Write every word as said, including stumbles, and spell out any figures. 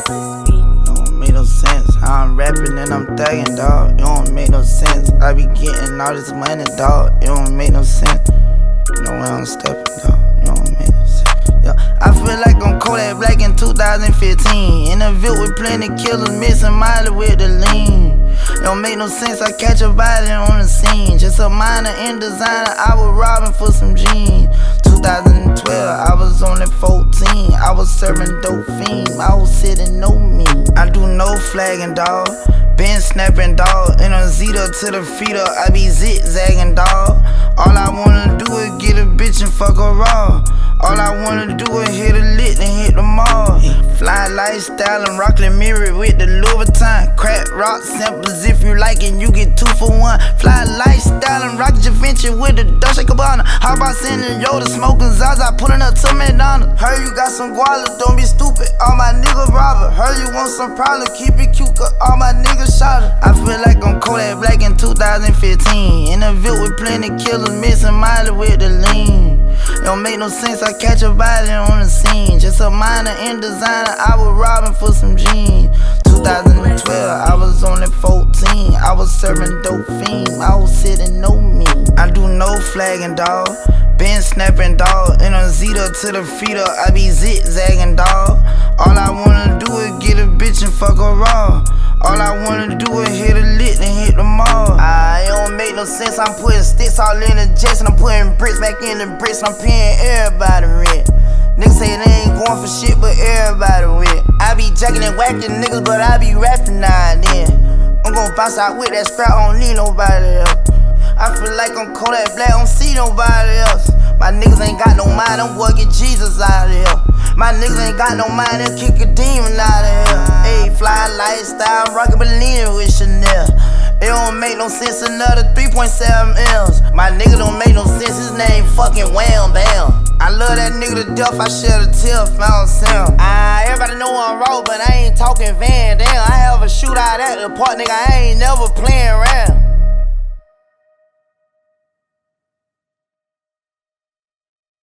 Don't make no sense. How I'm rapping and I'm thugging, dawg. It don't make no sense. I be getting all this money, dawg. It don't make no sense. You know where I'm stepping, dawg. It don't make no sense. Yeah, I feel like I'm Kodak Black in two thousand fifteen. In a Ville with plenty killers, missing Miley with the lean. It don't make no sense. I catch a body on the scene. Just a minor in designer. I was robbing for some jeans. two thousand twelve, I was only fourteen. I was serving dope fiends. I was sitting no me. I do no flagging, dawg. Been snapping, dawg. In a Zeta to the feeder, I be zigzagging, dawg. All I wanna do is get a bitch and fuck her raw. All I wanna do is hit a lick and hit the mall. Fly lifestyle and Rockland mirror with the Louis Vuitton. Crack rock samples if you like it, you get two for one. Fly lifestyle and rock Javinci with the Dolce Gabbana. How about sending Yoda smoking Zaza, pulling up to McDonald's? Heard you got some guala, don't be stupid. All my niggas robber. Heard you want some problem, keep it cute, cause all my niggas shot her. I feel like I'm Kodak Black in two thousand fifteen. In a Ville with plenty killers, missing Miley with the lean. It don't make no sense. I catch a body on the scene. Just a minor in designer. I was robbing for some jeans. two thousand twelve, I was only fourteen. I was serving dope fiends. I was sitting no me. I do no flagging, dawg. Been snapping, dawg. In a Zeta to the feeder, I be zigzagging, dawg. All I wanna do is get a bitch and fuck her raw. All I wanna do is hit a lick and hit the mall. Ah, it don't make no sense. I'm putting sticks all in the jets and I'm putting bricks back in the bricks and I'm paying everybody rent. Niggas say they ain't going for shit, but everybody rent. I be jacking and whacking niggas, but I be rapping now and then. I'm gon' bounce out with that scrap, I don't need nobody else. I feel like I'm Kodak Black, I don't see nobody else. My niggas ain't got no mind, I'm gonna get Jesus out of here. My niggas ain't got no mind, they'll kick a demon out of here. Ayy, fly lifestyle, rockin' Bellini with Chanel. It don't make no sense, another three point seven M's. My nigga don't make no sense, his name fucking Wham Bam. I love that nigga to death, I shed a tear, found Sam. Ah, everybody know I'm raw, but I ain't talking Van Dam. I have a shootout at the park, nigga, I ain't never playing around.